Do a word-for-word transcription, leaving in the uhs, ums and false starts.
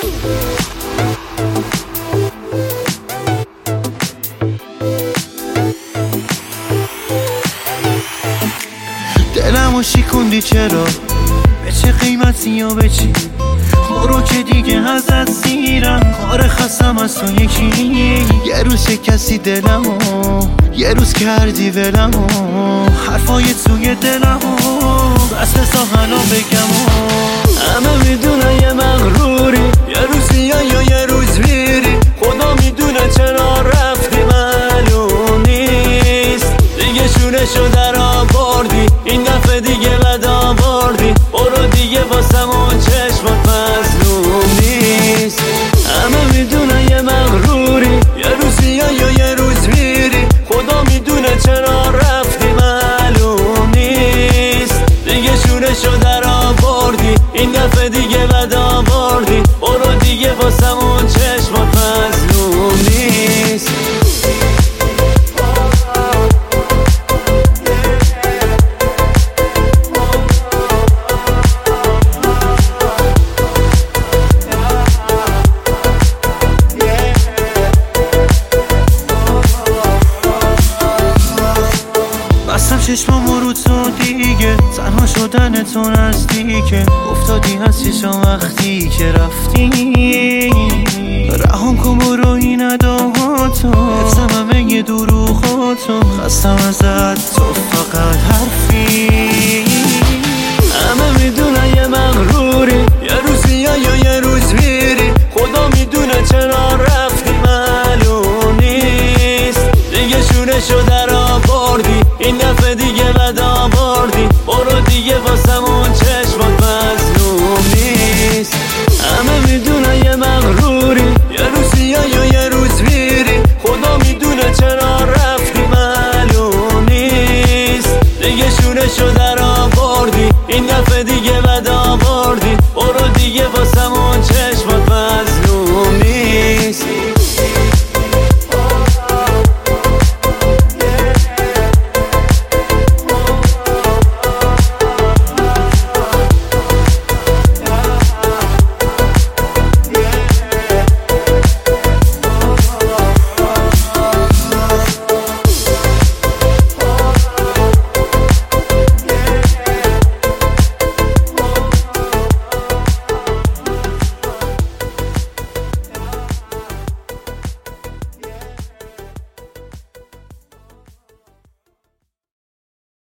دلمو شیکوندی چرا؟ به چه قیمتی یا به چی؟ برو که دیگه ازت سیرم، کار خستم از تو یکی. یه روز یه کسی دلمو، یه روز کردی ولمو، حرفای توی دلمو بس بسا حالا بگمو. همه میدونن یه مغروری، یه روز یا یا یه روز میری، خدا میدونه چرا رفتی معلوم نیست. دیگه شونشو در آوردی، این دفعه دیگه بد آوردی، برو دیگه واسمون چشمات مظلوم نیست. همه میدونن یه مغروری، یه روز یا یا یه روز میری، خدا میدونه چرا رفتی معلوم نیست. دیگه شونشو در آوردی، این دفعه دیگه بد آوردی، برو دیگه واسمون چشمات مظلوم نیست. بستم چشمامو رو تو دیگه، تنها شدن تو نزدیکه، افتادی هستیشا وقتی که رفتی. رهام کن برو این اداهاتو، حفظم همه یه دروغاتو، خستم ازت تو فقط حرفی. همه میدونن یه مغروری، یه روزی یا یا یه روز میری، خدا میدونه چرا رفتی معلوم نیست. دیگه شونشو در آوردی، این دفعه دیگه بد آوردی، برو دیگه واسمون چشمات مظلوم نیست. همه میدونن یه مغروری، یه روزی یا یا یه روز میری، خدا میدونه چرا رفتی معلوم نیست. دیگه شونشو در آوردی، این دفعه